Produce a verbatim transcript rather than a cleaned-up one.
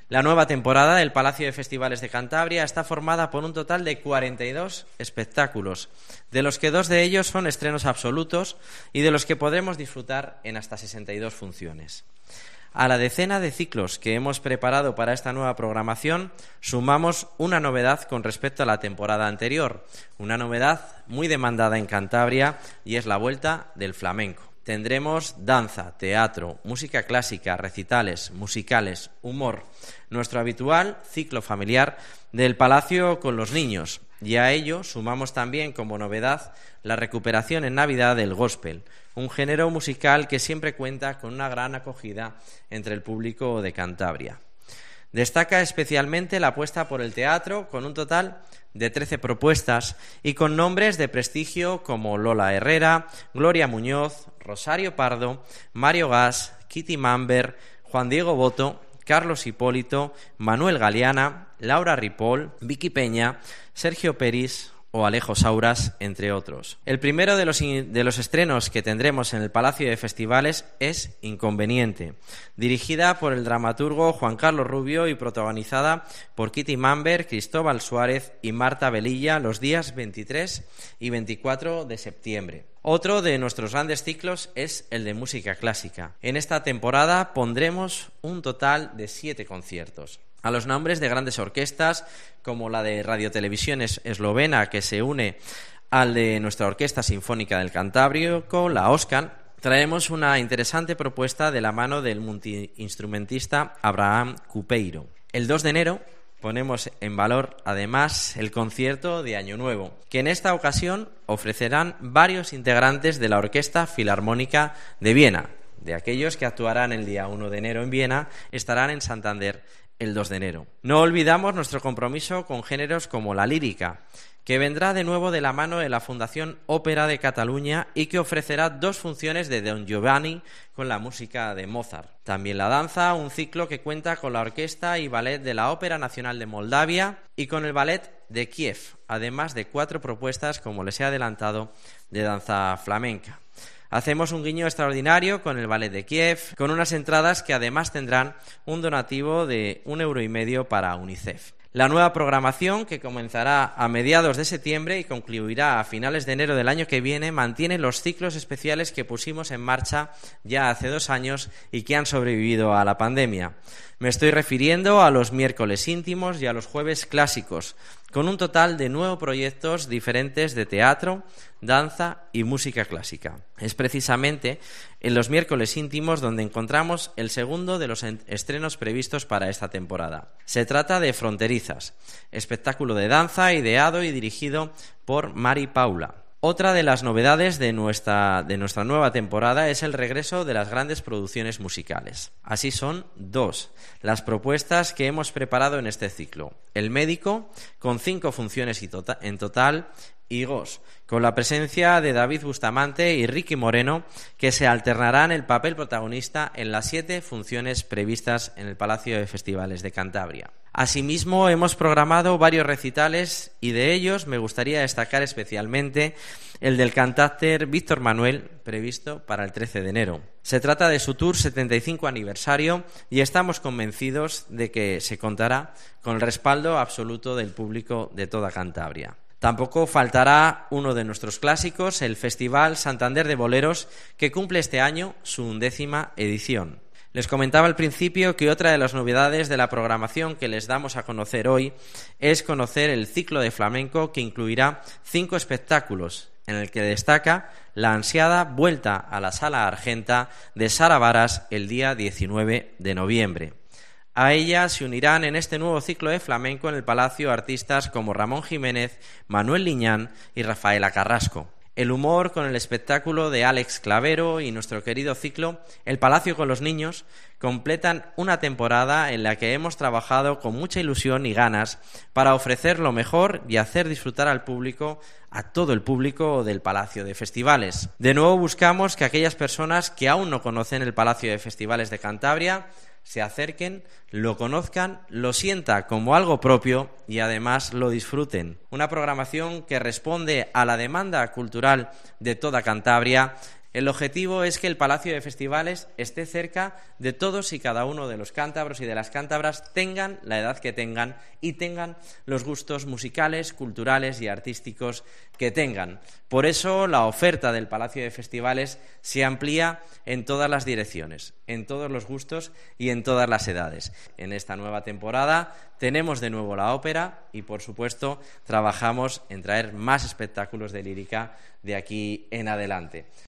La nueva temporada del Palacio de Festivales de Cantabria está formada por un total de cuarenta y dos espectáculos, de los que dos de ellos son estrenos absolutos y de los que podremos disfrutar en hasta sesenta y dos funciones. A la decena de ciclos que hemos preparado para esta nueva programación sumamos una novedad con respecto a la temporada anterior, una novedad muy demandada en Cantabria, y es la vuelta del flamenco. Tendremos danza, teatro, música clásica, recitales, musicales, humor, nuestro habitual ciclo familiar del Palacio con los niños, y a ello sumamos también como novedad la recuperación en Navidad del gospel, un género musical que siempre cuenta con una gran acogida entre el público de Cantabria. Destaca especialmente la apuesta por el teatro, con un total de trece propuestas y con nombres de prestigio como Lola Herrera, Gloria Muñoz, Rosario Pardo, Mario Gas, Kitty Mamber, Juan Diego Boto, Carlos Hipólito, Manuel Galeana, Laura Ripoll, Vicky Peña, Sergio Peris o Alejo Sauras, entre otros. El primero de los, de los estrenos que tendremos en el Palacio de Festivales es Inconveniente, dirigida por el dramaturgo Juan Carlos Rubio y protagonizada por Kitty Mamber, Cristóbal Suárez y Marta Velilla los días veintitrés y veinticuatro de septiembre. Otro de nuestros grandes ciclos es el de música clásica. En esta temporada pondremos un total de siete conciertos. A los nombres de grandes orquestas como la de Radiotelevisión Eslovena, que se une al de nuestra Orquesta Sinfónica del Cantábrico, la OSCAN, traemos una interesante propuesta de la mano del multiinstrumentista Abraham Cupeiro. El dos de enero ponemos en valor además el concierto de Año Nuevo, que en esta ocasión ofrecerán varios integrantes de la Orquesta Filarmónica de Viena. De aquellos que actuarán el día uno de enero en Viena, estarán en Santander el dos de enero. No olvidamos nuestro compromiso con géneros como la lírica, que vendrá de nuevo de la mano de la Fundación Ópera de Cataluña y que ofrecerá dos funciones de Don Giovanni con la música de Mozart. También la danza, un ciclo que cuenta con la orquesta y ballet de la Ópera Nacional de Moldavia y con el ballet de Kiev, además de cuatro propuestas, como les he adelantado, de danza flamenca. Hacemos un guiño extraordinario con el Ballet de Kiev, con unas entradas que además tendrán un donativo de un euro y medio para UNICEF. La nueva programación, que comenzará a mediados de septiembre y concluirá a finales de enero del año que viene, mantiene los ciclos especiales que pusimos en marcha ya hace dos años y que han sobrevivido a la pandemia. Me estoy refiriendo a los miércoles íntimos y a los jueves clásicos, con un total de nueve proyectos diferentes de teatro, danza y música clásica. Es precisamente en los miércoles íntimos donde encontramos el segundo de los estrenos previstos para esta temporada. Se trata de Fronterizas, espectáculo de danza ideado y dirigido por Mari Paula. Otra de las novedades de nuestra, de nuestra nueva temporada es el regreso de las grandes producciones musicales. Así son dos las propuestas que hemos preparado en este ciclo. El Médico, con cinco funciones en total, y Gos, con la presencia de David Bustamante y Ricky Moreno, que se alternarán el papel protagonista en las siete funciones previstas en el Palacio de Festivales de Cantabria. Asimismo, hemos programado varios recitales y de ellos me gustaría destacar especialmente el del cantante Víctor Manuel, previsto para el trece de enero. Se trata de su tour setenta y cinco aniversario y estamos convencidos de que se contará con el respaldo absoluto del público de toda Cantabria. Tampoco faltará uno de nuestros clásicos, el Festival Santander de Boleros, que cumple este año su undécima edición. Les comentaba al principio que otra de las novedades de la programación que les damos a conocer hoy es conocer el ciclo de flamenco, que incluirá cinco espectáculos, en el que destaca la ansiada vuelta a la Sala Argenta de Sara Varas el día diecinueve de noviembre. A ella se unirán en este nuevo ciclo de flamenco en el Palacio artistas como Ramón Jiménez, Manuel Liñán y Rafaela Carrasco. El humor con el espectáculo de Alex Clavero y nuestro querido ciclo El Palacio con los Niños completan una temporada en la que hemos trabajado con mucha ilusión y ganas para ofrecer lo mejor y hacer disfrutar al público, a todo el público del Palacio de Festivales. De nuevo buscamos que aquellas personas que aún no conocen el Palacio de Festivales de Cantabria se acerquen, lo conozcan, lo sientan como algo propio y además lo disfruten. Una programación que responde a la demanda cultural de toda Cantabria, El objetivo es que el Palacio de Festivales esté cerca de todos y cada uno de los cántabros y de las cántabras, tengan la edad que tengan y tengan los gustos musicales, culturales y artísticos que tengan. Por eso la oferta del Palacio de Festivales se amplía en todas las direcciones, en todos los gustos y en todas las edades. En esta nueva temporada tenemos de nuevo la ópera y, por supuesto, trabajamos en traer más espectáculos de lírica de aquí en adelante.